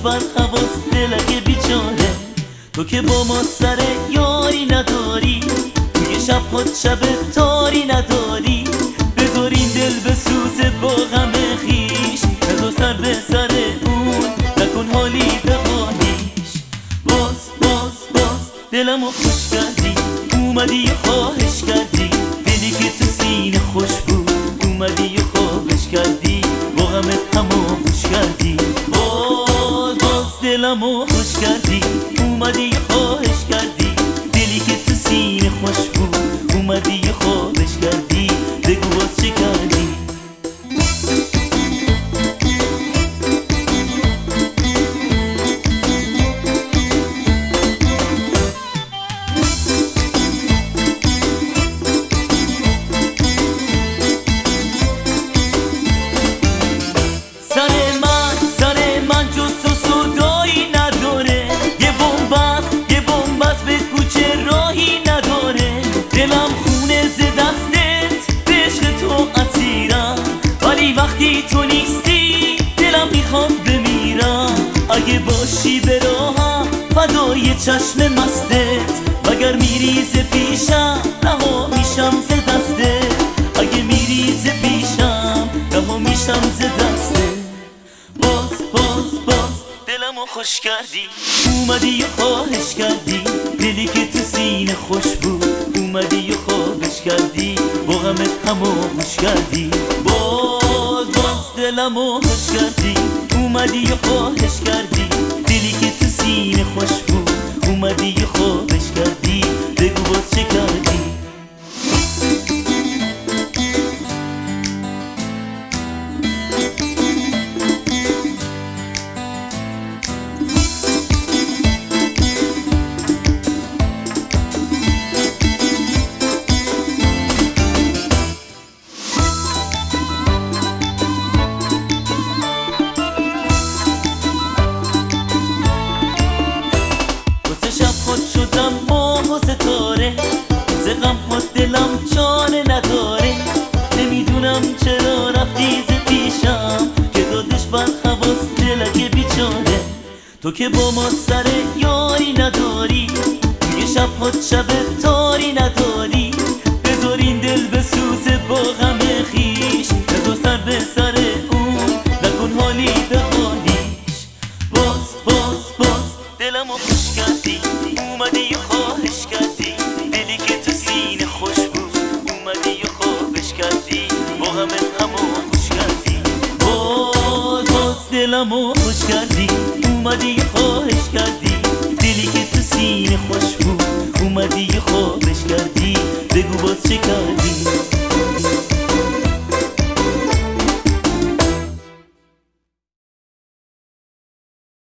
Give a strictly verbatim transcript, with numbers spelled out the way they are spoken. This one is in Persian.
بر حواس دلک بیچاره. تو که با ما سر یاری نداری، توی شب خود شب تاری نداری. بذارین دل به سوزه با غم خیش، نزا سر به سر اون، نکن حالی به حالیش. باز باز باز دلمو خوش کردی، اومدی و خواهش کردی. دلی که تو سینه خوش بود، اومدی و خواهش کردی. با غمت همو خوش کردی. باز باز دلمو خوش کردی، اومدی و خواهش کردی. دلی که تو سینه خوش بود، اومدی و خواهش کردی. بگو باز چه کردی؟ دلم خونه ز دستت، به عشق تو اسیرم. ولی وقتی تو نیستی دلم میخواد بمیرم. اگه باشی به راهم فدای چشم مستت، وگر میری ز پیشم رها میشم ز دستت. اگه میری ز پیشم رها میشم ز دستت. باز باز باز دلمو خوش کردی، اومدی و خواهش کردی. دلی که تو سینه خوش بود، اومدی و خواهش کردی. با غمت همو خوش کردی. باز باز دلمو خوش کردی، اومدی و خواهش کردی. دلی که تو سینه خوش بود، اومدی و خواهش کردی. بگو باز چه کردی؟ شدم ماه و ستاره، ز غم خود دلم جانه نداره. نمیدونم چرا رفتی ز پیشم، که دادش بر حواس دلک بیچاره. تو که با ما سر یاری نداری، توی شب خود شب تاری نداری. بذارین دل به سوزه با غم خیش، نزا سر به سر اون، نکن حالی به حالیش. باز باز باز دلمو خوش کردی، اومدی و خواهش کردی. دلی که تو سینه خوش بود، اومدی و خواهش کردی. با غمت همو خوش کردی. باز باز دلمو خوش کردی، اومدی و خواهش کردی. دلی که تو سینه خوش بود، اومدی و خواهش کردی. بگو باز چه کردی؟